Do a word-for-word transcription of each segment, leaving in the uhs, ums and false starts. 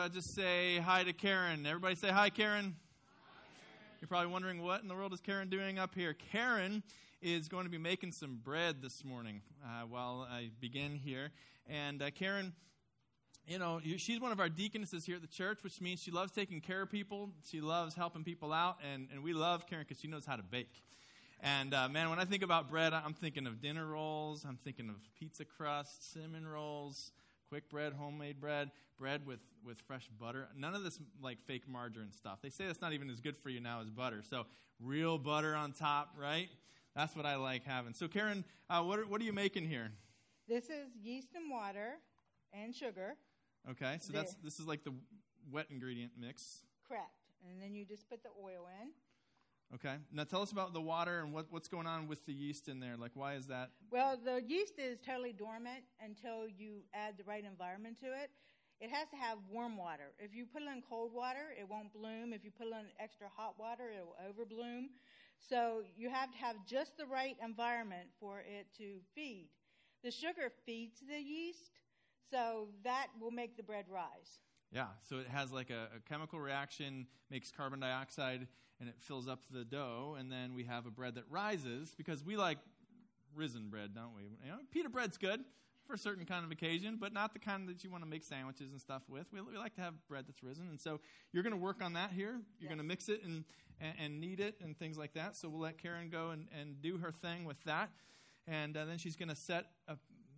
Uh, just say hi to Karen. Everybody say hi, Karen. Hi, Karen. You're probably wondering, what in the world is Karen doing up here? Karen is going to be making some bread this morning uh, while I begin here. And uh, Karen, you know, she's one of our deaconesses here at the church, which means she loves taking care of people. She loves helping people out. And, and we love Karen because she knows how to bake. And, uh, man, when I think about bread, I'm thinking of dinner rolls. I'm thinking of pizza crust, cinnamon rolls, quick bread, homemade bread, bread with, with fresh butter. None of this, like, fake margarine stuff. They say that's not even as good for you now as butter. So real butter on top, right? That's what I like having. So, Karen, uh, what, are, what are you making here? This is yeast and water and sugar. Okay, so that's this is like the wet ingredient mix. Correct. And then you just put the oil in. Okay. Now tell us about the water and what, what's going on with the yeast in there. Like, why is that? Well, the yeast is totally dormant until you add the right environment to it. It has to have warm water. If you put it in cold water, it won't bloom. If you put it in extra hot water, it will overbloom. So you have to have just the right environment for it to feed. The sugar feeds the yeast, so that will make the bread rise. Yeah, so it has like a, a chemical reaction, makes carbon dioxide, and it fills up the dough, and then we have a bread that rises, because we like risen bread, don't we? You know, pita bread's good for a certain kind of occasion, but not the kind that you want to make sandwiches and stuff with. We, we like to have bread that's risen, and so you're going to work on that here. You're yes. going to mix it and, and, and knead it and things like that, so we'll let Karen go and, and do her thing with that, and uh, then she's going to set a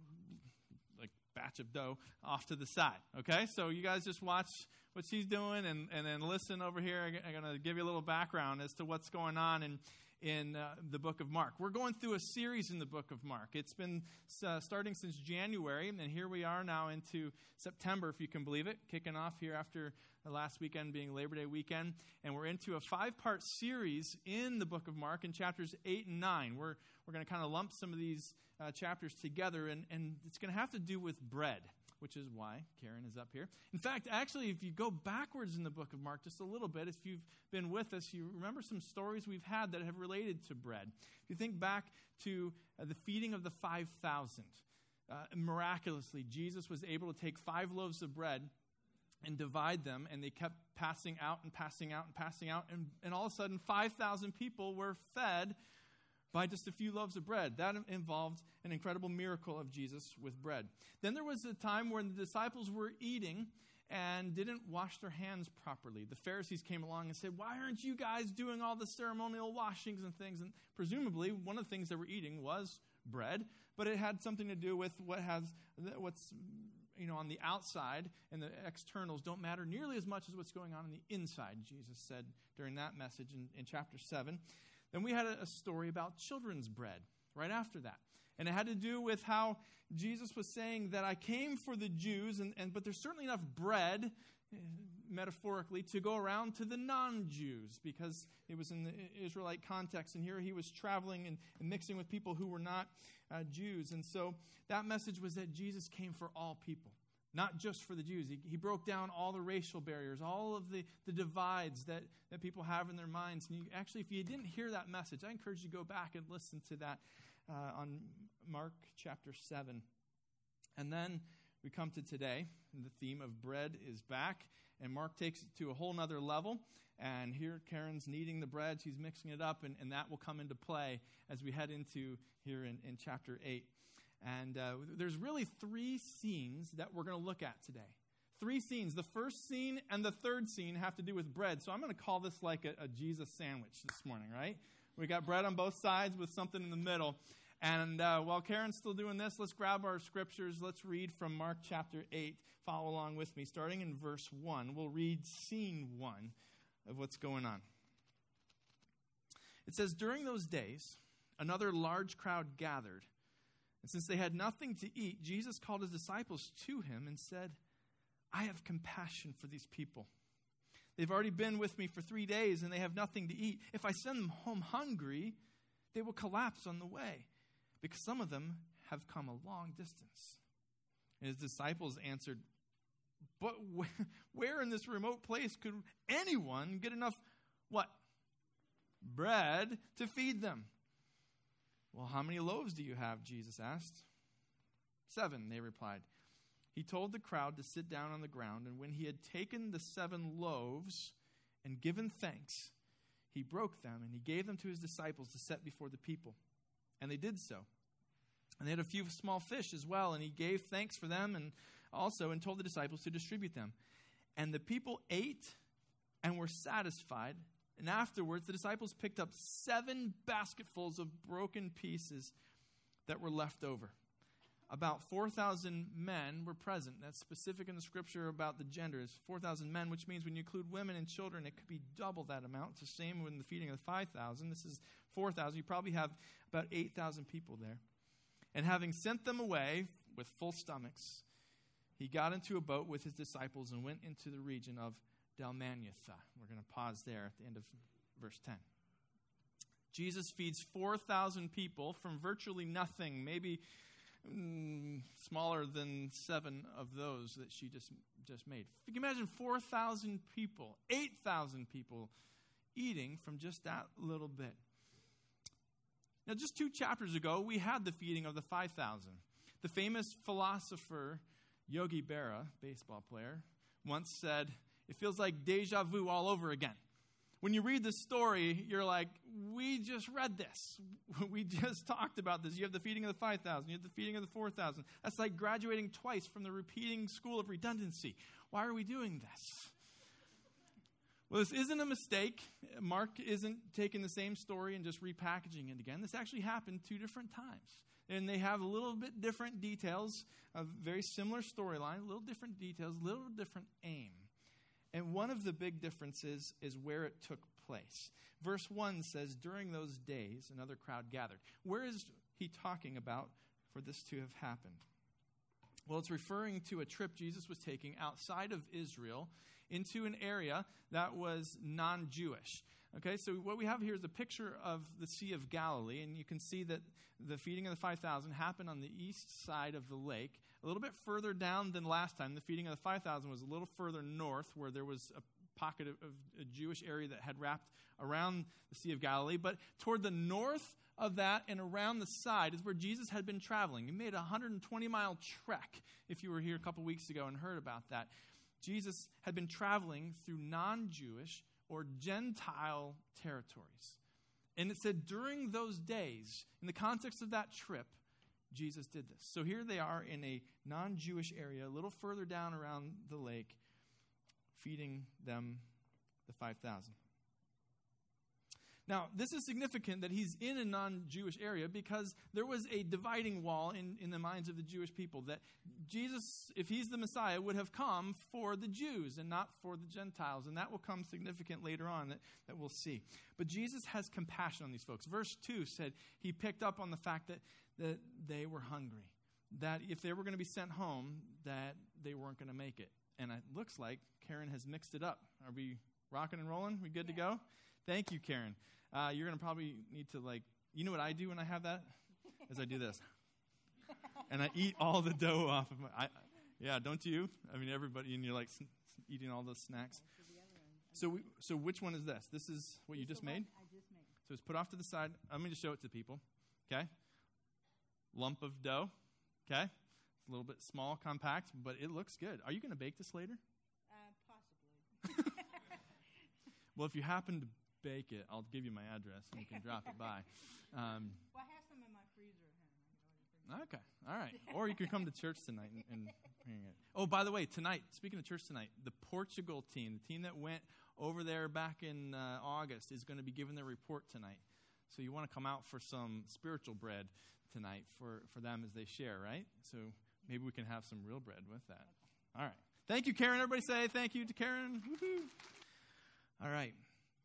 batch of dough off to the side. Okay, so you guys just watch what she's doing and, and then listen over here. I'm going to give you a little background as to what's going on in, in uh, the book of Mark. We're going through a series in the book of Mark. It's been uh, starting since January, and here we are now into September, if you can believe it, kicking off here after the last weekend being Labor Day weekend. And we're into a five-part series in the book of Mark in chapters eight and nine. We're, we're going to kind of lump some of these Uh, chapters together, and, and it's going to have to do with bread, which is why Karen is up here. In fact, actually, if you go backwards in the book of Mark just a little bit, if you've been with us, you remember some stories we've had that have related to bread. If you think back to uh, the feeding of the five thousand, uh, miraculously, Jesus was able to take five loaves of bread and divide them, and they kept passing out and passing out and passing out, and, and all of a sudden, five thousand people were fed by just a few loaves of bread. That involved an incredible miracle of Jesus with bread. Then there was a time when the disciples were eating and didn't wash their hands properly. The Pharisees came along and said, "Why aren't you guys doing all the ceremonial washings and things?" And presumably, one of the things they were eating was bread, but it had something to do with what has what's you know on the outside, and the externals don't matter nearly as much as what's going on on the inside, Jesus said during that message in, in chapter seven. Then we had a, a story about children's bread right after that. And it had to do with how Jesus was saying that I came for the Jews, and, and but there's certainly enough bread, uh, metaphorically, to go around to the non-Jews, because it was in the Israelite context. And here he was traveling and, and mixing with people who were not uh, Jews. And so that message was that Jesus came for all people. Not just for the Jews. He, he broke down all the racial barriers, all of the, the divides that, that people have in their minds. And you, actually, if you didn't hear that message, I encourage you to go back and listen to that uh, on Mark chapter seven. And then we come to today, and the theme of bread is back. And Mark takes it to a whole nother level. And here Karen's kneading the bread. She's mixing it up, and, and that will come into play as we head into here in, in chapter eight. And uh, there's really three scenes that we're going to look at today. Three scenes. The first scene and the third scene have to do with bread. So I'm going to call this like a, a Jesus sandwich this morning, right? We got bread on both sides with something in the middle. And uh, while Karen's still doing this, let's grab our scriptures. Let's read from Mark chapter eight. Follow along with me. Starting in verse one, we'll read scene one of what's going on. It says, "During those days, another large crowd gathered. And since they had nothing to eat, Jesus called his disciples to him and said, 'I have compassion for these people. They've already been with me for three days, and they have nothing to eat. If I send them home hungry, they will collapse on the way, because some of them have come a long distance.' And his disciples answered, 'But where in this remote place could anyone get enough, what? Bread to feed them?' 'Well, how many loaves do you have?' Jesus asked. 'Seven,' they replied. he told the crowd to sit down on the ground, and when he had taken the seven loaves and given thanks, he broke them, and he gave them to his disciples to set before the people. And they did so. And they had a few small fish as well, and he gave thanks for them and also and told the disciples to distribute them. And the people ate and were satisfied. And afterwards, the disciples picked up seven basketfuls of broken pieces that were left over. About four thousand men were present. That's specific in the scripture about the genders. four thousand men, which means when you include women and children, it could be double that amount. It's the same when the feeding of the five thousand. This is four thousand. You probably have about eight thousand people there. And having sent them away with full stomachs, he got into a boat with his disciples and went into the region of Dalmanutha. We're going to pause there at the end of verse ten. Jesus feeds four thousand people from virtually nothing, maybe mm, smaller than seven of those that she just, just made. You can imagine four thousand people, eight thousand people eating from just that little bit. Now, just two chapters ago, we had the feeding of the five thousand. The famous philosopher Yogi Berra, baseball player, once said, "It feels like deja vu all over again." When you read the story, you're like, we just read this. We just talked about this. You have the feeding of the five thousand. You have the feeding of the four thousand. That's like graduating twice from the repeating school of redundancy. Why are we doing this? Well, this isn't a mistake. Mark isn't taking the same story and just repackaging it again. This actually happened two different times. And they have a little bit different details, a very similar storyline, a little different details, a little different aim. And one of the big differences is where it took place. Verse one says, during those days, another crowd gathered. Where is he talking about for this to have happened? Well, it's referring to a trip Jesus was taking outside of Israel into an area that was non-Jewish. Okay, so what we have here is a picture of the Sea of Galilee, and you can see that the feeding of the five thousand happened on the east side of the lake, a little bit further down than last time. The feeding of the five thousand was a little further north, where there was a pocket of, of a Jewish area that had wrapped around the Sea of Galilee. But toward the north of that and around the side is where Jesus had been traveling. He made a one hundred twenty mile trek, if you were here a couple weeks ago and heard about that. Jesus had been traveling through non-Jewish or Gentile territories. And it said during those days, in the context of that trip, Jesus did this. So here they are in a non-Jewish area, a little further down around the lake, feeding them the five thousand. Now, this is significant that he's in a non-Jewish area because there was a dividing wall in, in the minds of the Jewish people that Jesus, if he's the Messiah, would have come for the Jews and not for the Gentiles. And that will come significant later on that, that we'll see. But Jesus has compassion on these folks. Verse two said he picked up on the fact that, that they were hungry, that if they were going to be sent home, that they weren't going to make it. And it looks like Karen has mixed it up. Are we rocking and rolling? We good to go? Thank you, Karen. Uh, you're going to probably need to, like, you know what I do when I have that? Is I do this. And I eat all the dough off of my, I, yeah, don't you? I mean, everybody, and you're, like, sn- eating all those snacks. So we, so which one is this? This is what you just made? I just made. So it's put off to the side. I'm going to show it to people, okay? Lump of dough, okay? It's a little bit small, compact, but it looks good. Are you going to bake this later? Uh, possibly. Well, if you happen to bake it, I'll give you my address and you can drop it by. Um, well, I have some in my freezer at home. okay, all right. Or you can come to church tonight and, and bring it. Oh, by the way, tonight, speaking of church tonight, the Portugal team, the team that went over there back in uh, August, is going to be giving their report tonight. So you want to come out for some spiritual bread tonight for, for them as they share, right? So maybe we can have some real bread with that. All right. Thank you, Karen. Everybody say thank you to Karen. Woo-hoo. All right.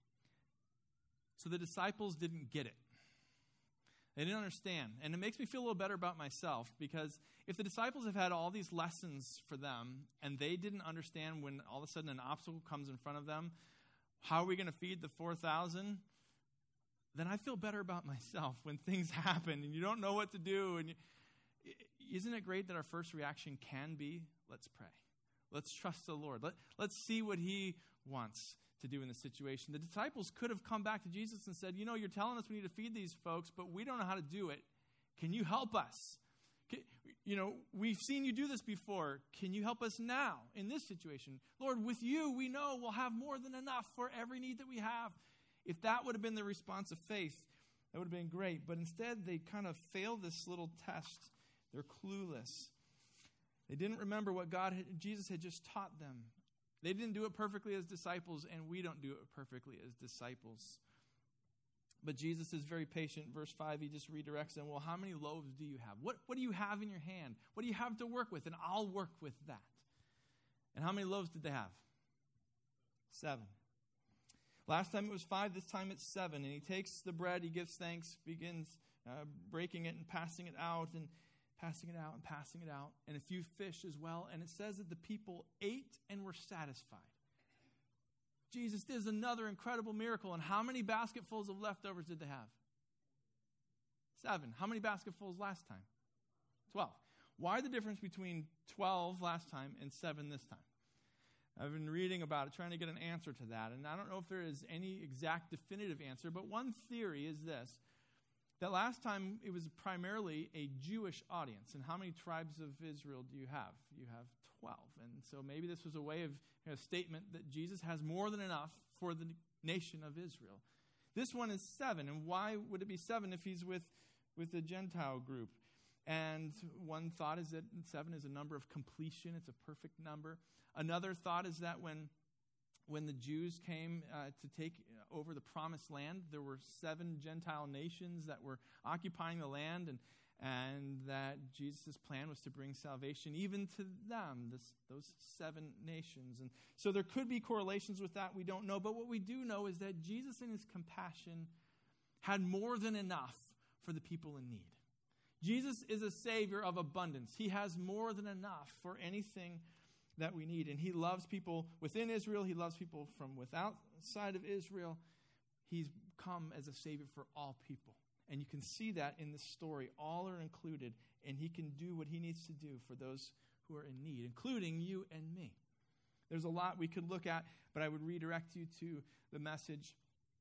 So the disciples didn't get it. They didn't understand. And it makes me feel a little better about myself because if the disciples have had all these lessons for them and they didn't understand when all of a sudden an obstacle comes in front of them, how are we going to feed the four thousand? Then I feel better about myself when things happen and you don't know what to do. And you, isn't it great that our first reaction can be, let's pray. Let's trust the Lord. Let, let's see what he wants to do in this situation. The disciples could have come back to Jesus and said, you know, you're telling us we need to feed these folks, but we don't know how to do it. Can you help us? Can, you know, we've seen you do this before. Can you help us now in this situation? Lord, with you, we know we'll have more than enough for every need that we have. If that would have been the response of faith, that would have been great. But instead, they kind of failed this little test. They're clueless. They didn't remember what God, had, Jesus had just taught them. They didn't do it perfectly as disciples, and we don't do it perfectly as disciples. But Jesus is very patient. Verse five, he just redirects them. Well, how many loaves do you have? What, what do you have in your hand? What do you have to work with? And I'll work with that. And how many loaves did they have? Seven. Last time it was five. This time it's seven. And he takes the bread. He gives thanks, begins uh, breaking it and passing it out and passing it out and passing it out. And a few fish as well. And it says that the people ate and were satisfied. Jesus does another incredible miracle. And how many basketfuls of leftovers did they have? Seven. How many basketfuls last time? Twelve. Why the difference between twelve last time and seven this time? I've been reading about it, trying to get an answer to that. And I don't know if there is any exact definitive answer, but one theory is this, that last time it was primarily a Jewish audience. And how many tribes of Israel do you have? You have twelve. And so maybe this was a way of a statement that Jesus has more than enough for the nation of Israel. This one is seven. And why would it be seven if he's with, with the Gentile group? And one thought is that seven is a number of completion. It's a perfect number. Another thought is that when, when the Jews came uh, to take over the promised land, there were seven Gentile nations that were occupying the land, and and that Jesus' plan was to bring salvation even to them, this, those seven nations. And so there could be correlations with that. We don't know. But what we do know is that Jesus in his compassion had more than enough for the people in need. Jesus is a Savior of abundance. He has more than enough for anything that we need. And he loves people within Israel. He loves people from without side of Israel. He's come as a Savior for all people. And you can see that in this story. All are included, and he can do what he needs to do for those who are in need, including you and me. There's a lot we could look at, but I would redirect you to the message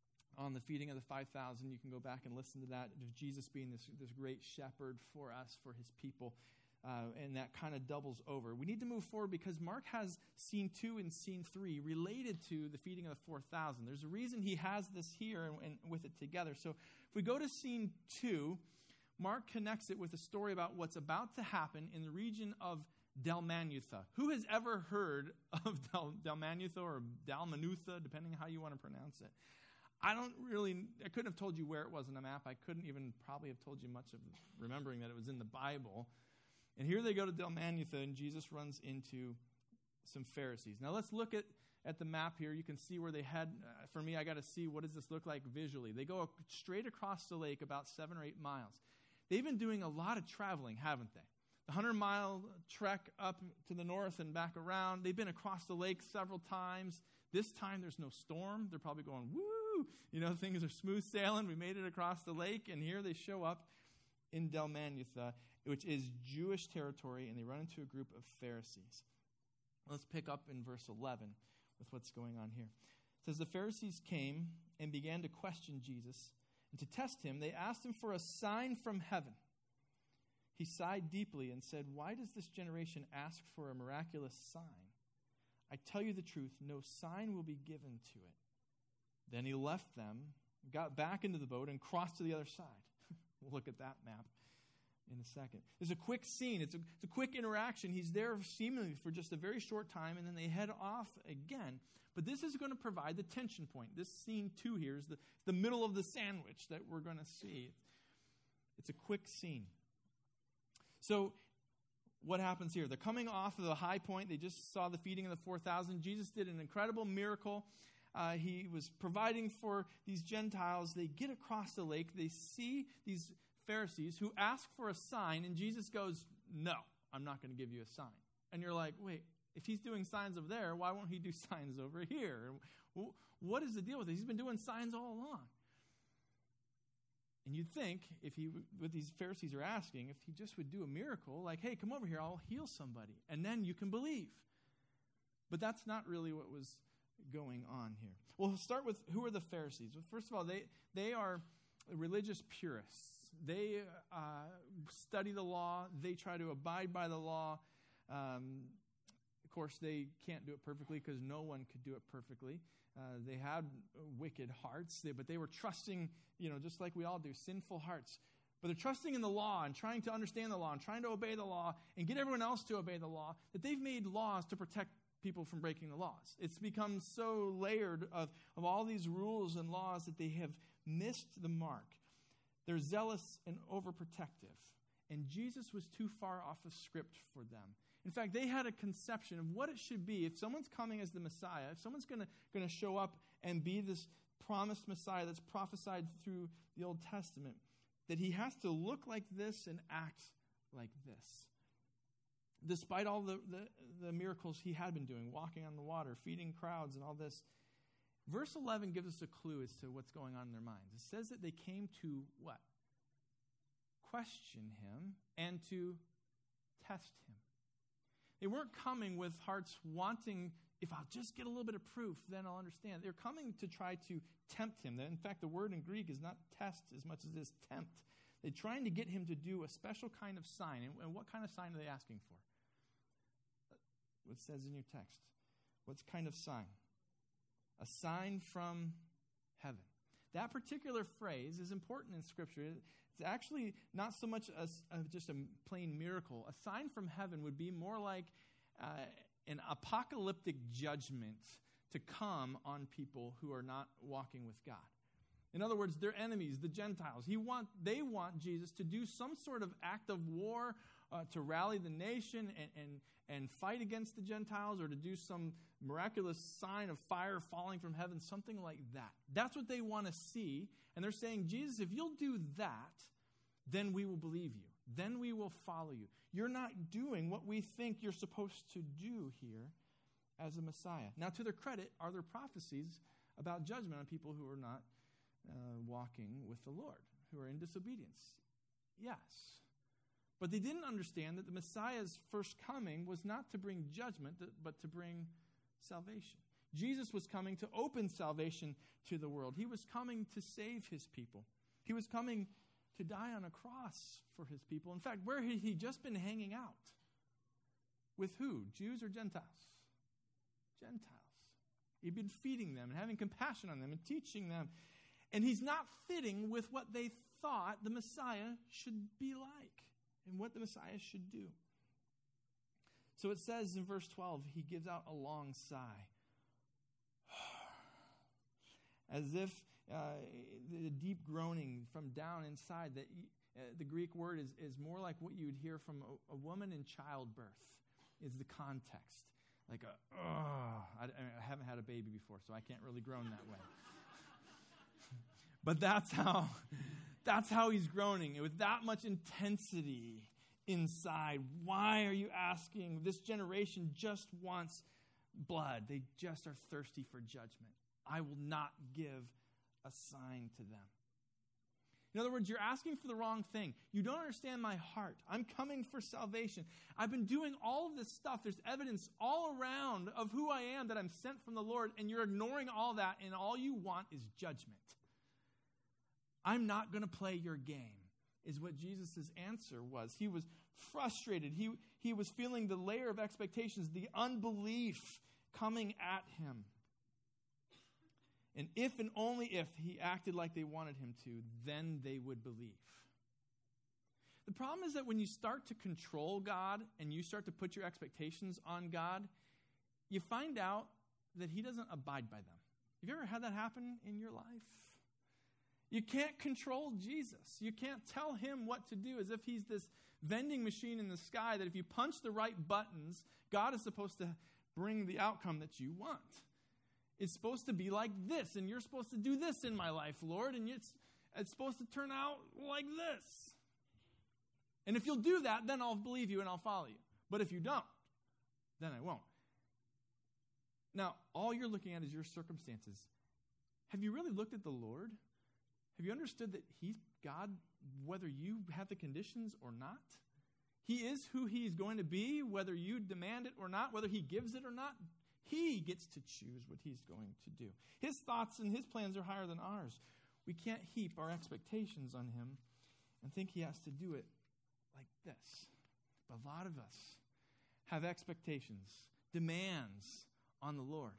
on the feeding of the five thousand. You can go back and listen to that, of Jesus being this, this great shepherd for us, for his people. Uh, and that kind of doubles over. We need to move forward because Mark has scene two and scene three related to the feeding of the four thousand. There's a reason he has this here and, and with it together. So if we go to scene two, Mark connects it with a story about what's about to happen in the region of Dalmanutha. Who has ever heard of Dal- Dalmanutha or Dalmanutha, depending on how you want to pronounce it? I don't really, I couldn't have told you where it was on a map. I couldn't even probably have told you much of remembering that it was in the Bible. And here they go to Dalmanutha, and Jesus runs into some Pharisees. Now let's look at, at the map here. You can see where they head. Uh, for me, I got to see what does this look like visually. They go straight across the lake about seven or eight miles. They've been doing a lot of traveling, haven't they? The hundred-mile trek up to the north and back around. They've been across the lake several times. This time there's no storm. They're probably going, woo! You know, things are smooth sailing. We made it across the lake, and here they show up in Dalmanutha, which is Jewish territory, and they run into a group of Pharisees. Let's pick up in verse eleven with what's going on here. It says, the Pharisees came and began to question Jesus, and to test him, they asked him for a sign from heaven. He sighed deeply and said, why does this generation ask for a miraculous sign? I tell you the truth, no sign will be given to it. Then he left them, got back into the boat, and crossed to the other side. We'll look at that map in a second. There's a quick scene. It's a, it's a quick interaction. He's there seemingly for just a very short time, and then they head off again. But this is going to provide the tension point. This scene two here is the, the middle of the sandwich that we're going to see. It's a quick scene. So what happens here? They're coming off of the high point. They just saw the feeding of the four thousand. Jesus did an incredible miracle. Uh, he was providing for these Gentiles. They get across the lake. They see these Pharisees who ask for a sign, and Jesus goes, no, I'm not going to give you a sign. And you're like, wait, if he's doing signs over there, why won't he do signs over here? What is the deal with it? He's been doing signs all along. And you'd think, if he, what these Pharisees are asking, if he just would do a miracle, like, hey, come over here, I'll heal somebody, and then you can believe. But that's not really what was going on here. Well, we'll start with, who are the Pharisees? Well, first of all, they, they are religious purists. They uh, study the law. They try to abide by the law. Um, of course, they can't do it perfectly because no one could do it perfectly. Uh, they had wicked hearts, they, but they were trusting, you know, just like we all do, sinful hearts. But they're trusting in the law and trying to understand the law and trying to obey the law and get everyone else to obey the law, that they've made laws to protect people from breaking the laws. It's become so layered of, of all these rules and laws that they have missed the mark. They're zealous and overprotective. And Jesus was too far off of script for them. In fact, they had a conception of what it should be if someone's coming as the Messiah, if someone's going to going to show up and be this promised Messiah that's prophesied through the Old Testament, that he has to look like this and act like this. Despite all the, the, the miracles he had been doing, walking on the water, feeding crowds and all this, verse eleven gives us a clue as to what's going on in their minds. It says that they came to what? Question him and to test him. They weren't coming with hearts wanting, if I'll just get a little bit of proof, then I'll understand. They're coming to try to tempt him. In fact, the word in Greek is not test as much as it is tempt. They're trying to get him to do a special kind of sign. And, and what kind of sign are they asking for? What it says in your text. What kind of sign? A sign from heaven. That particular phrase is important in Scripture. It's actually not so much as uh, just a plain miracle. A sign from heaven would be more like uh, an apocalyptic judgment to come on people who are not walking with God. In other words, their enemies, the Gentiles. He want, they want Jesus to do some sort of act of war uh, to rally the nation and, and, and fight against the Gentiles, or to do some miraculous sign of fire falling from heaven, something like that. That's what they want to see. And they're saying, Jesus, if you'll do that, then we will believe you. Then we will follow you. You're not doing what we think you're supposed to do here as a Messiah. Now, to their credit, are there prophecies about judgment on people who are not uh, walking with the Lord, who are in disobedience? Yes. But they didn't understand that the Messiah's first coming was not to bring judgment, but to bring salvation. Jesus was coming to open salvation to the world. He was coming to save his people. He was coming to die on a cross for his people. In fact, where had he just been hanging out? With who? Jews or Gentiles? Gentiles. He'd been feeding them and having compassion on them and teaching them. And he's not fitting with what they thought the Messiah should be like and what the Messiah should do. So it says in verse twelve, he gives out a long sigh. As if uh, the deep groaning from down inside. That uh, the Greek word is, is more like what you would hear from a, a woman in childbirth, is the context. Like a, oh, I, I haven't had a baby before, so I can't really groan that way. But that's how, that's how he's groaning, with that much intensity inside. Why are you asking? This generation just wants blood. They just are thirsty for judgment. I will not give a sign to them. In other words, you're asking for the wrong thing. You don't understand my heart. I'm coming for salvation. I've been doing all of this stuff. There's evidence all around of who I am, that I'm sent from the Lord, and you're ignoring all that, and all you want is judgment. I'm not going to play your game, is what Jesus' answer was. He was frustrated. He, he was feeling the layer of expectations, the unbelief coming at him. And if and only if he acted like they wanted him to, then they would believe. The problem is that when you start to control God and you start to put your expectations on God, you find out that he doesn't abide by them. Have you ever had that happen in your life? You can't control Jesus. You can't tell him what to do, as if he's this vending machine in the sky that if you punch the right buttons, God is supposed to bring the outcome that you want. It's supposed to be like this, and you're supposed to do this in my life, Lord, and it's, it's supposed to turn out like this. And if you'll do that, then I'll believe you and I'll follow you. But if you don't, then I won't. Now, all you're looking at is your circumstances. Have you really looked at the Lord? Have you understood that he's God, whether you have the conditions or not? He is who he's going to be, whether you demand it or not, whether he gives it or not. He gets to choose what he's going to do. His thoughts and his plans are higher than ours. We can't heap our expectations on him and think he has to do it like this. But a lot of us have expectations, demands on the Lord.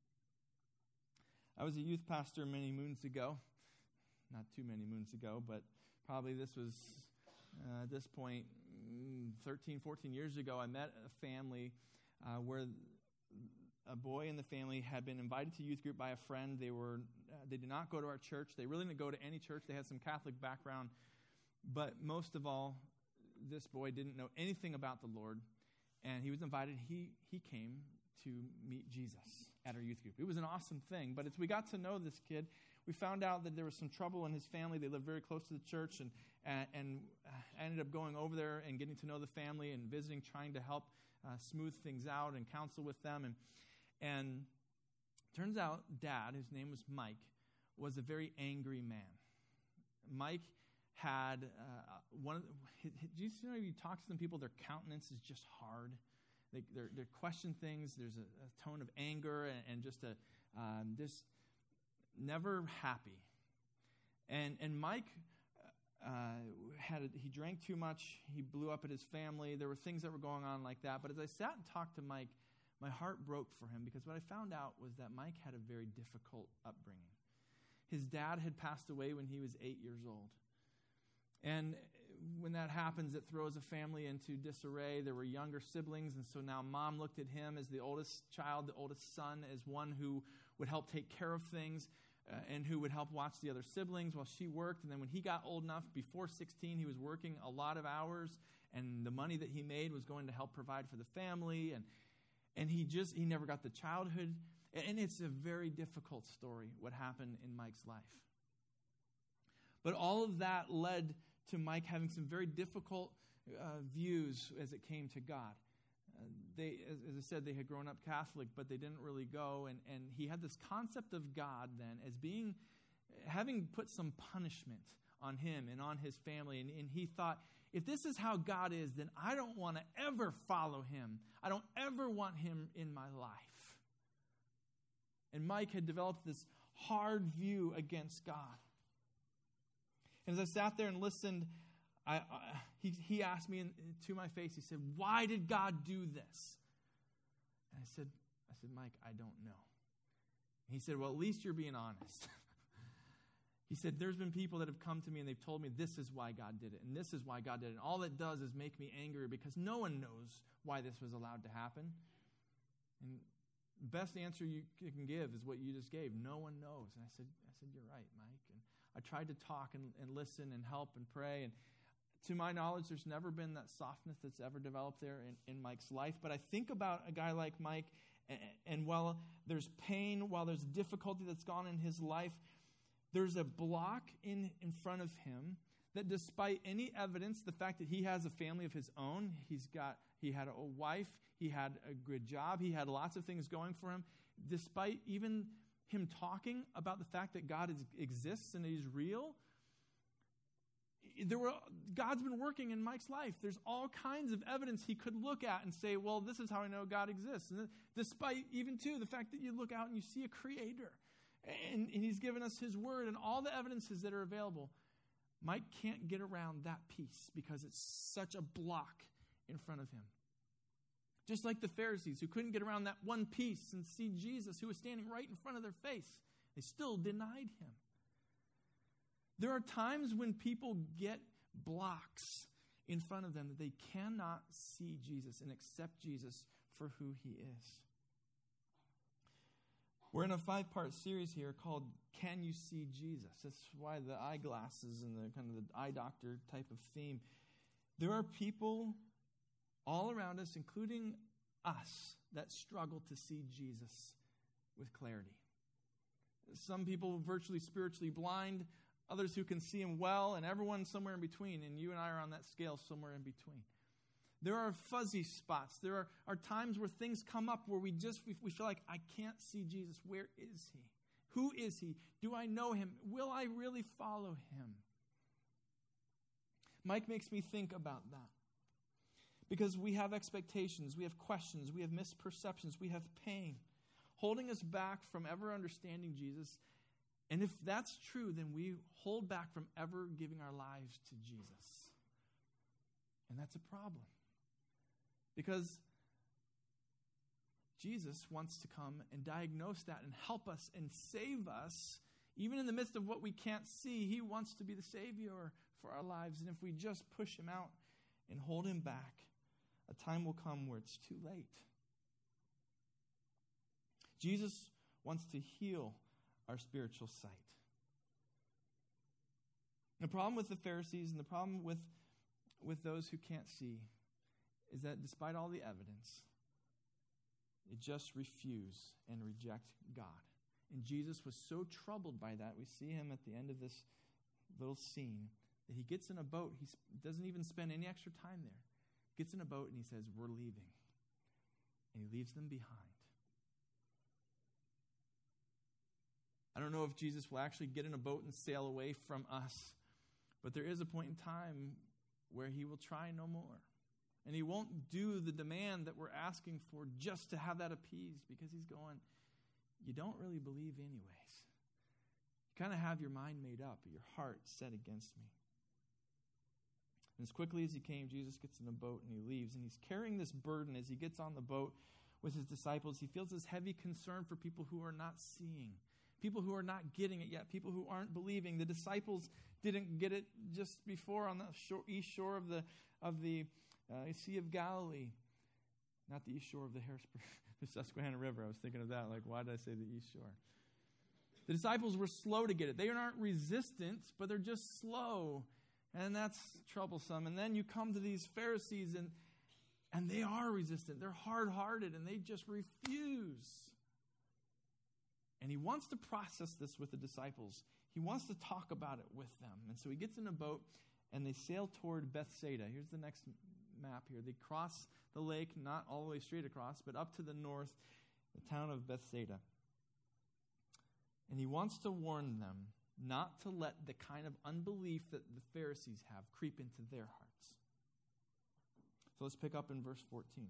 I was a youth pastor many moons ago. Not too many moons ago, but probably this was, uh, at this point, thirteen, fourteen years ago. I met a family uh, where a boy in the family had been invited to youth group by a friend. They were uh, they did not go to our church. They really didn't go to any church. They had some Catholic background. But most of all, this boy didn't know anything about the Lord, and he was invited. He he came to meet Jesus at our youth group. It was an awesome thing. But as we got to know this kid, we found out that there was some trouble in his family. They lived very close to the church, and and, and I ended up going over there and getting to know the family and visiting, trying to help uh, smooth things out and counsel with them. And and turns out, Dad, whose name was Mike, was a very angry man. Mike had uh, one of the, do you know you talk to some people, their countenance is just hard. They they question things. There's a, a tone of anger and, and just a um, just never happy. And and Mike uh, had a, he drank too much. He blew up at his family. There were things that were going on like that. But as I sat and talked to Mike, my heart broke for him, because what I found out was that Mike had a very difficult upbringing. His dad had passed away when he was eight years old. And when that happens, it throws a family into disarray. There were younger siblings, and so now Mom looked at him as the oldest child, the oldest son, as one who would help take care of things uh, and who would help watch the other siblings while she worked. And then when he got old enough, before sixteen, he was working a lot of hours, and the money that he made was going to help provide for the family. And and he just, he never got the childhood. And it's a very difficult story, what happened in Mike's life. But all of that led to Mike having some very difficult uh, views as it came to God. Uh, they, as, as I said, they had grown up Catholic, but they didn't really go. And, and he had this concept of God then as being, having put some punishment on him and on his family. And, and he thought, if this is how God is, then I don't want to ever follow him. I don't ever want him in my life. And Mike had developed this hard view against God. And as I sat there and listened, I, I, he, he asked me in, to my face, he said, "Why did God do this?" And I said, I said, "Mike, I don't know." And he said, "Well, at least you're being honest." He said, "There's been people that have come to me and they've told me this is why God did it, and this is why God did it. And all it does is make me angry, because no one knows why this was allowed to happen." And the best answer you can give is what you just gave. No one knows. And I said, I said, "You're right, Mike." And I tried to talk and, and listen and help and pray. And to my knowledge, there's never been that softness that's ever developed there in, in Mike's life. But I think about a guy like Mike, and, and while there's pain, while there's difficulty that's gone in his life, there's a block in, in front of him that, despite any evidence, the fact that he has a family of his own, he's got, he had a wife, he had a good job, he had lots of things going for him, despite even him talking about the fact that God is, exists and he's real, there were God's been working in Mike's life. There's all kinds of evidence he could look at and say, well, this is how I know God exists. And despite even, too, the fact that you look out and you see a creator, and, and he's given us his word and all the evidences that are available, Mike can't get around that piece because it's such a block in front of him. Just like the Pharisees, who couldn't get around that one piece and see Jesus, who was standing right in front of their face. They still denied him. There are times when people get blocks in front of them that they cannot see Jesus and accept Jesus for who he is. We're in a five-part series here called Can You See Jesus? That's why the eyeglasses and the kind of the eye doctor type of theme. There are people all around us, including us, that struggle to see Jesus with clarity. Some people virtually spiritually blind, others who can see him well, and everyone somewhere in between, and you and I are on that scale somewhere in between. There are fuzzy spots. There are, are times where things come up where we just we, we feel like, I can't see Jesus. Where is he? Who is he? Do I know him? Will I really follow him? Mike makes me think about that. Because we have expectations, we have questions, we have misperceptions, we have pain, holding us back from ever understanding Jesus And if that's true, then we hold back from ever giving our lives to Jesus. And that's a problem. Because Jesus wants to come and diagnose that and help us and save us. Even in the midst of what we can't see, he wants to be the Savior for our lives. And if we just push him out and hold him back, a time will come where it's too late. Jesus wants to heal our spiritual sight. The problem with the Pharisees and the problem with, with those who can't see is that despite all the evidence, they just refuse and reject God. And Jesus was so troubled by that. We see him at the end of this little scene that he gets in a boat. He doesn't even spend any extra time there. Gets in a boat and he says, we're leaving. And he leaves them behind. I don't know if Jesus will actually get in a boat and sail away from us, but there is a point in time where he will try no more. And he won't do the demand that we're asking for just to have that appeased, because he's going, you don't really believe anyways. You kind of have your mind made up, your heart set against me. And as quickly as he came, Jesus gets in the boat and he leaves. And he's carrying this burden as he gets on the boat with his disciples. He feels this heavy concern for people who are not seeing, people who are not getting it yet, people who aren't believing. The disciples didn't get it just before on the shore, east shore of the of the uh, Sea of Galilee. Not the east shore of the Harrisburg, the Susquehanna River. I was thinking of that. Like, why did I say the east shore? The disciples were slow to get it. They aren't resistant, but they're just slow. And that's troublesome. And then you come to these Pharisees, and, and they are resistant. They're hard-hearted, and they just refuse. And he wants to process this with the disciples. He wants to talk about it with them. And so he gets in a boat, and they sail toward Bethsaida. Here's the next map here. They cross the lake, not all the way straight across, but up to the north, the town of Bethsaida. And he wants to warn them not to let the kind of unbelief that the Pharisees have creep into their hearts. So let's pick up in verse fourteen.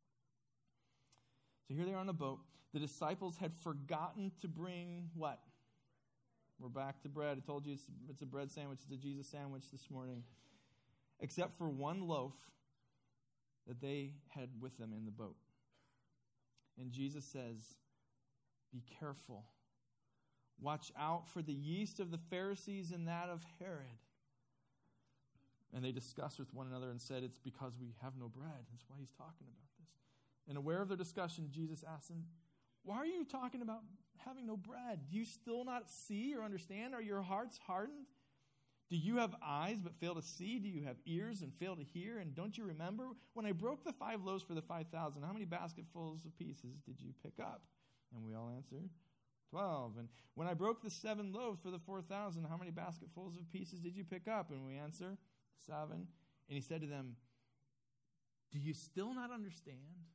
So here they are on a boat. The disciples had forgotten to bring what? We're back to bread. I told you it's, it's a bread sandwich. It's a Jesus sandwich this morning. Except for one loaf that they had with them in the boat. And Jesus says, be careful. Watch out for the yeast of the Pharisees and that of Herod. And they discussed with one another and said, it's because we have no bread. That's why he's talking about this. And aware of their discussion, Jesus asked them, why are you talking about having no bread? Do you still not see or understand? Are your hearts hardened? Do you have eyes but fail to see? Do you have ears and fail to hear? And don't you remember when I broke the five loaves for the five thousand, how many basketfuls of pieces did you pick up? And we all answered, twelve. And when I broke the seven loaves for the four thousand, how many basketfuls of pieces did you pick up? And we answer, seven. And he said to them, do you still not understand?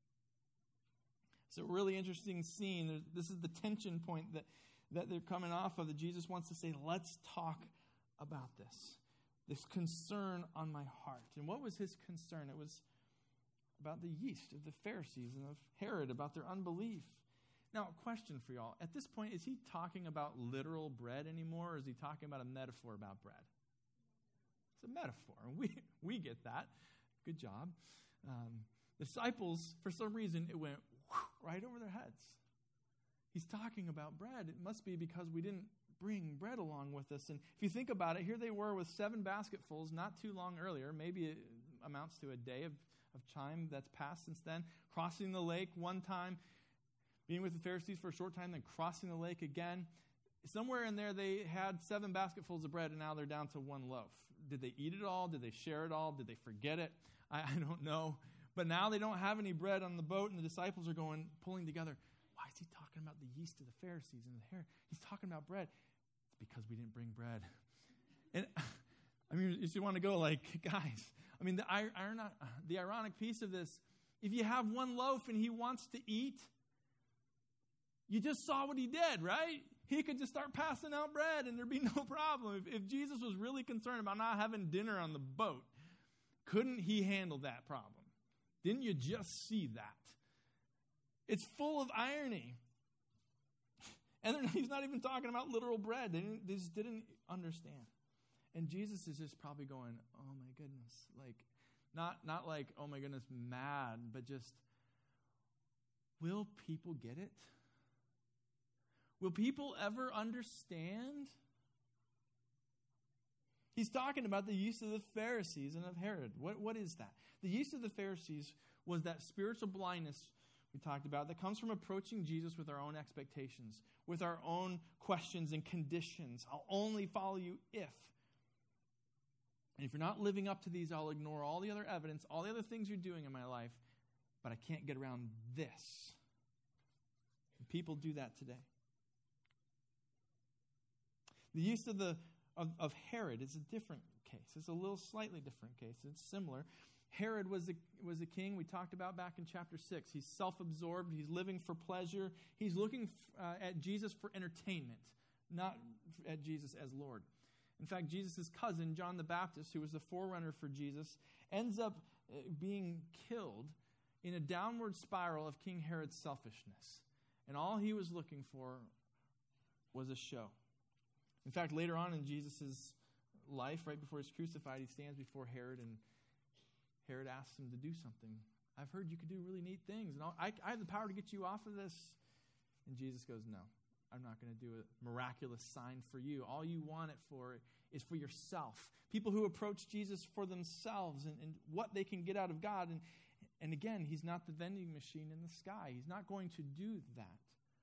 It's a really interesting scene. This is the tension point that, that they're coming off of, that Jesus wants to say, let's talk about this. This concern on my heart. And what was his concern? It was about the yeast of the Pharisees and of Herod, about their unbelief. Now, a question for y'all. At this point, is he talking about literal bread anymore, or is he talking about a metaphor about bread? It's a metaphor, and we, we get that. Good job. Um, the disciples, for some reason, it went whew, right over their heads. He's talking about bread. It must be because we didn't bring bread along with us. And if you think about it, here they were with seven basketfuls not too long earlier. Maybe it amounts to a day of, of time that's passed since then. Crossing the lake one time, being with the Pharisees for a short time, then crossing the lake again. Somewhere in there they had seven basketfuls of bread, and now they're down to one loaf. Did they eat it all? Did they share it all? Did they forget it? I, I don't know. But now they don't have any bread on the boat, and the disciples are going, pulling together. Why is he talking about the yeast of the Pharisees and the hair? He's talking about bread. It's because we didn't bring bread. And I mean, you should want to go like, guys, I mean, the, the ironic piece of this, if you have one loaf and he wants to eat, you just saw what he did, right? He could just start passing out bread and there'd be no problem. If, if Jesus was really concerned about not having dinner on the boat, couldn't he handle that problem? Didn't you just see that? It's full of irony. And he's not even talking about literal bread. They, didn't, they just didn't understand. And Jesus is just probably going, oh my goodness. Like, not, not like, oh my goodness, mad, but just, will people get it? Will people ever understand? He's talking about the use of the Pharisees and of Herod. What, what is that? The use of the Pharisees was that spiritual blindness we talked about that comes from approaching Jesus with our own expectations, with our own questions and conditions. I'll only follow you if. And if you're not living up to these, I'll ignore all the other evidence, all the other things you're doing in my life, but I can't get around this. And people do that today. The use of the of, of Herod is a different case. It's a little slightly different case. It's similar. Herod was a, was a king we talked about back in chapter six. He's self-absorbed. He's living for pleasure. He's looking uh, at Jesus for entertainment, not at Jesus as Lord. In fact, Jesus' cousin, John the Baptist, who was the forerunner for Jesus, ends up uh, being killed in a downward spiral of King Herod's selfishness. And all he was looking for was a show. In fact, later on in Jesus' life, right before he's crucified, he stands before Herod, and Herod asks him to do something. I've heard you could do really neat things, and I, I have the power to get you off of this. And Jesus goes, no, I'm not going to do a miraculous sign for you. All you want it for is for yourself. People who approach Jesus for themselves and, and what they can get out of God. And, and again, he's not the vending machine in the sky. He's not going to do that.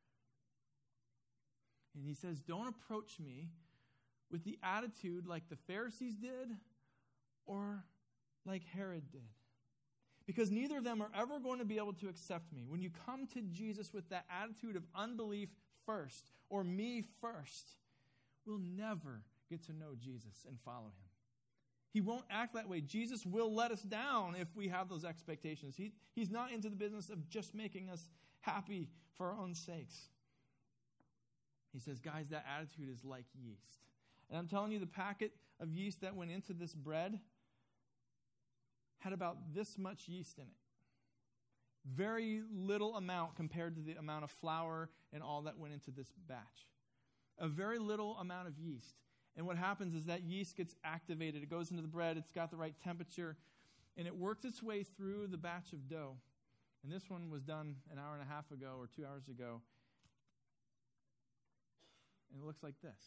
And he says, don't approach me with the attitude like the Pharisees did or like Herod did. Because neither of them are ever going to be able to accept me. When you come to Jesus with that attitude of unbelief first, or me first, we'll never get to know Jesus and follow him. He won't act that way. Jesus will let us down if we have those expectations. He, he's not into the business of just making us happy for our own sakes. He says, guys, that attitude is like yeast. And I'm telling you, the packet of yeast that went into this bread had about this much yeast in it. Very little amount compared to the amount of flour and all that went into this batch. A very little amount of yeast. And what happens is that yeast gets activated. It goes into the bread. It's got the right temperature. And it works its way through the batch of dough. And this one was done an hour and a half ago or two hours ago. And it looks like this.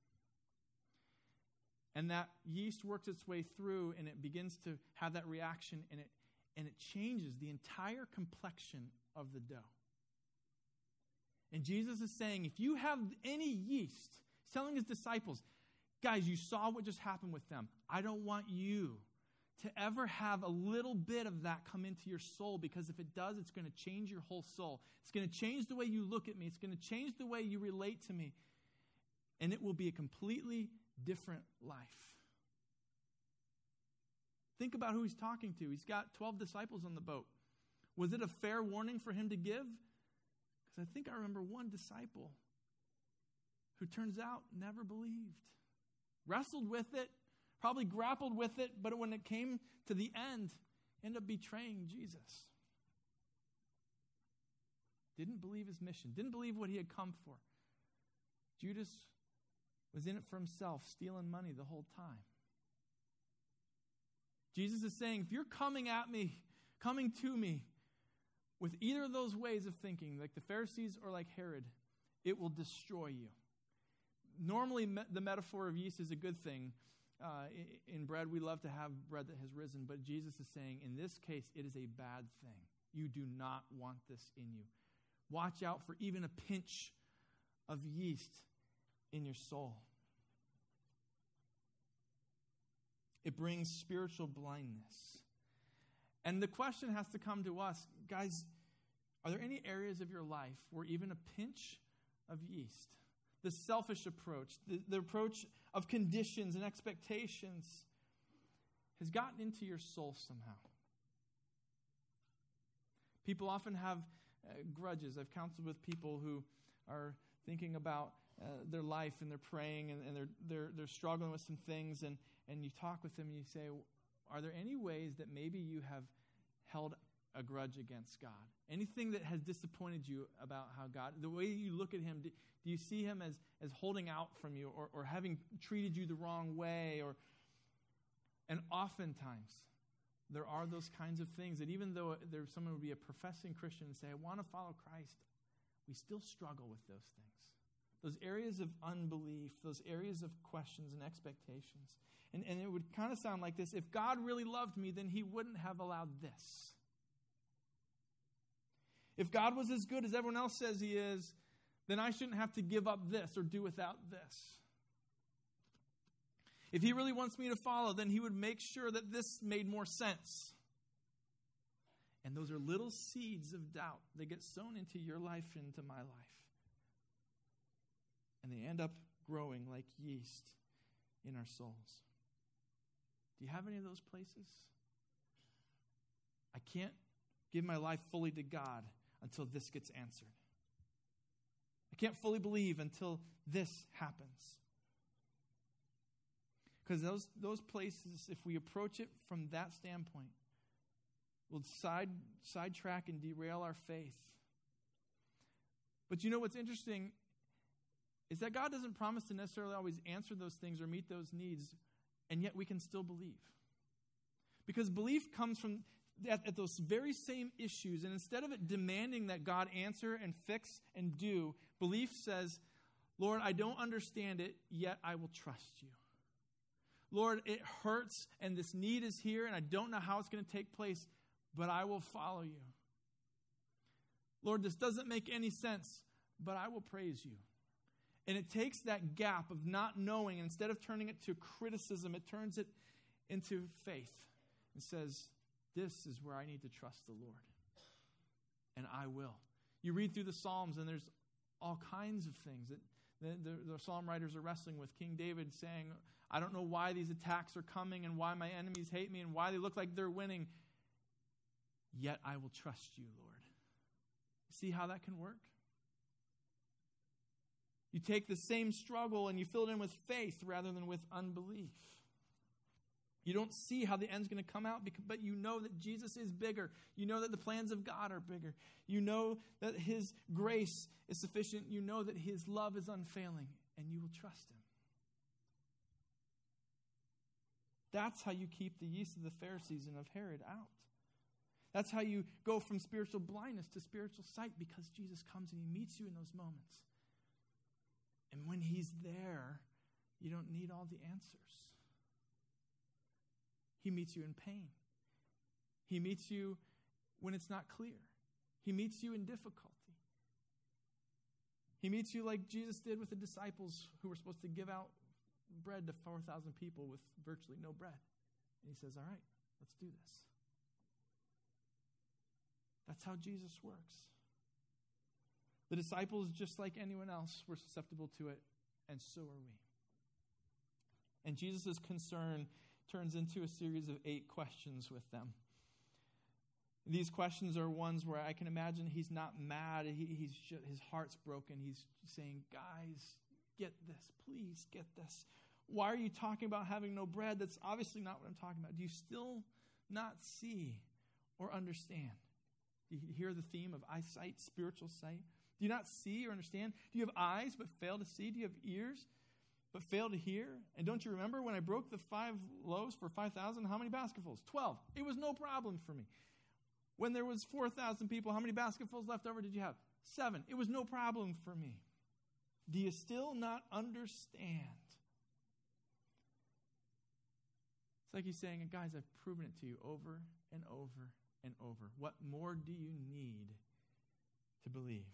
And that yeast works its way through, and it begins to have that reaction, and it and it changes the entire complexion of the dough. And Jesus is saying, if you have any yeast, he's telling his disciples, guys, you saw what just happened with them. I don't want you to ever have a little bit of that come into your soul, because if it does, it's going to change your whole soul. It's going to change the way you look at me. It's going to change the way you relate to me. And it will be a completely different life. Think about who he's talking to. He's got twelve disciples on the boat. Was it a fair warning for him to give? Because I think I remember one disciple who turns out never believed. Wrestled with it, probably grappled with it, but when it came to the end, ended up betraying Jesus. Didn't believe his mission. Didn't believe what he had come for. Judas was in it for himself, stealing money the whole time. Jesus is saying, if you're coming at me, coming to me with either of those ways of thinking, like the Pharisees or like Herod, it will destroy you. Normally, me- the metaphor of yeast is a good thing. Uh, in, in bread, we love to have bread that has risen, but Jesus is saying, in this case, it is a bad thing. You do not want this in you. Watch out for even a pinch of yeast in your soul. It brings spiritual blindness. And the question has to come to us, guys, are there any areas of your life where even a pinch of yeast, the selfish approach, the, the approach of conditions and expectations, has gotten into your soul somehow? People often have uh, grudges. I've counseled with people who are thinking about uh, their life, and they're praying, and, and they're they're they're struggling with some things, and, and you talk with them and you say, are there any ways that maybe you have held a grudge against God? Anything that has disappointed you about how God, the way you look at him, do, do you see him as, as holding out from you or, or having treated you the wrong way? Or, and oftentimes, there are those kinds of things that even though there someone would be a professing Christian and say, I want to follow Christ, we still struggle with those things. Those areas of unbelief, those areas of questions and expectations. And, and it would kind of sound like this: if God really loved me, then he wouldn't have allowed this. If God was as good as everyone else says he is, then I shouldn't have to give up this or do without this. If he really wants me to follow, then he would make sure that this made more sense. And those are little seeds of doubt that get sown into your life and into my life. And they end up growing like yeast in our souls. Do you have any of those places? I can't give my life fully to God until this gets answered. I can't fully believe until this happens. Because those, those places, if we approach it from that standpoint, will side sidetrack and derail our faith. But you know what's interesting is that God doesn't promise to necessarily always answer those things or meet those needs, and yet we can still believe. Because belief comes from at, at those very same issues, and instead of it demanding that God answer and fix and do, belief says, Lord, I don't understand it, yet I will trust you. Lord, it hurts, and this need is here, and I don't know how it's going to take place, but I will follow you. Lord, this doesn't make any sense, but I will praise you. And it takes that gap of not knowing, and instead of turning it to criticism, it turns it into faith and says, this is where I need to trust the Lord. And I will. You read through the Psalms, and there's all kinds of things that the, the, the Psalm writers are wrestling with. King David saying, I don't know why these attacks are coming and why my enemies hate me and why they look like they're winning. Yet I will trust you, Lord. See how that can work? You take the same struggle and you fill it in with faith rather than with unbelief. You don't see how the end's going to come out, but you know that Jesus is bigger. You know that the plans of God are bigger. You know that his grace is sufficient. You know that his love is unfailing, and you will trust him. That's how you keep the yeast of the Pharisees and of Herod out. That's how you go from spiritual blindness to spiritual sight, because Jesus comes and he meets you in those moments. And when he's there, you don't need all the answers. He meets you in pain. He meets you when it's not clear. He meets you in difficulty. He meets you like Jesus did with the disciples who were supposed to give out bread to four thousand people with virtually no bread. And he says, all right, let's do this. That's how Jesus works. The disciples, just like anyone else, were susceptible to it, and so are we. And Jesus' concern turns into a series of eight questions with them. These questions are ones where I can imagine he's not mad. He, he's just, his heart's broken. He's saying, guys, get this. Please get this. Why are you talking about having no bread? That's obviously not what I'm talking about. Do you still not see or understand? Do you hear the theme of eyesight, spiritual sight? Do you not see or understand? Do you have eyes but fail to see? Do you have ears but fail to hear? And don't you remember when I broke the five loaves for five thousand? How many basketfuls? Twelve. It was no problem for me. When there was four thousand people, how many basketfuls left over did you have? Seven. It was no problem for me. Do you still not understand? It's like he's saying, guys, I've proven it to you over and over and over. What more do you need to believe?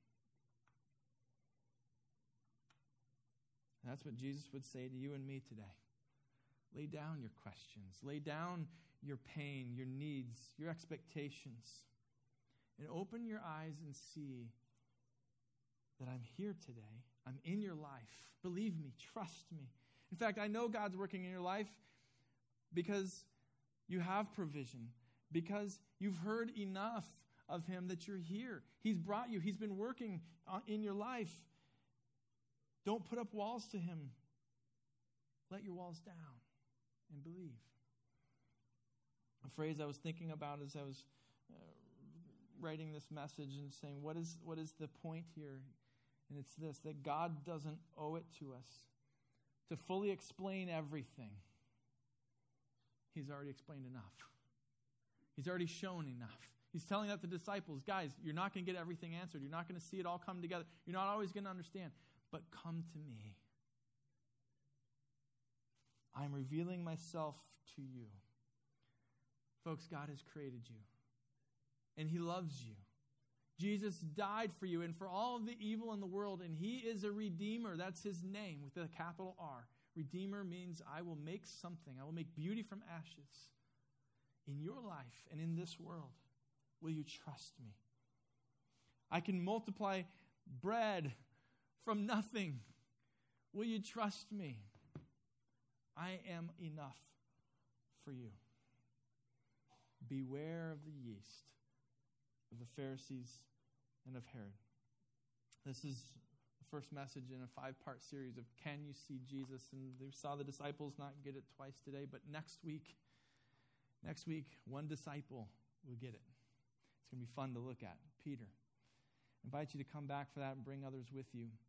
And that's what Jesus would say to you and me today. Lay down your questions. Lay down your pain, your needs, your expectations. And open your eyes and see that I'm here today. I'm in your life. Believe me. Trust me. In fact, I know God's working in your life because you have provision, because you've heard enough of him that you're here. He's brought you. He's been working in your life. Don't put up walls to him. Let your walls down and believe. A phrase I was thinking about as I was uh, writing this message and saying, what is what is the point here? And it's this, that God doesn't owe it to us to fully explain everything. He's already explained enough. He's already shown enough. He's telling that to the disciples, guys, you're not going to get everything answered. You're not going to see it all come together. You're not always going to understand. But come to me. I'm revealing myself to you. Folks, God has created you. And he loves you. Jesus died for you and for all of the evil in the world. And he is a redeemer. That's his name with a capital R. Redeemer means I will make something. I will make beauty from ashes in your life and in this world. Will you trust me? I can multiply bread from nothing. Will you trust me? I am enough for you. Beware of the yeast of the Pharisees and of Herod. This is the first message in a five-part series of Can You See Jesus? And we saw the disciples not get it twice today, but next week, next week, one disciple will get it. It's going to be fun to look at. Peter. I invite you to come back for that and bring others with you.